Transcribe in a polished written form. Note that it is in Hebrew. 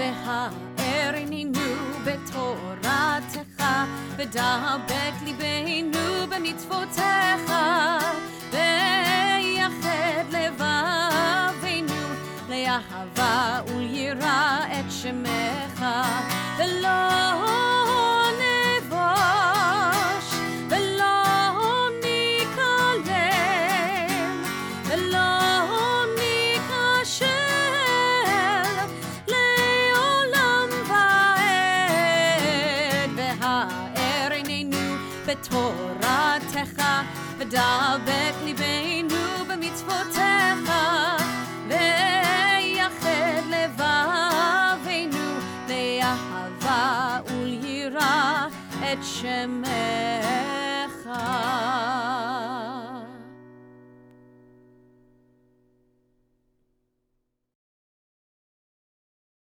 והאר עינינו בתורתך, ודבק ליבנו במצוותיך, ויחד לבבינו לאהבה וליראה את שמך, ולא נבוש ולא ניכלם ולא ניכשל לעולם ועד, והאר עינינו בתורתך, ודבק ליבנו במצוותיך,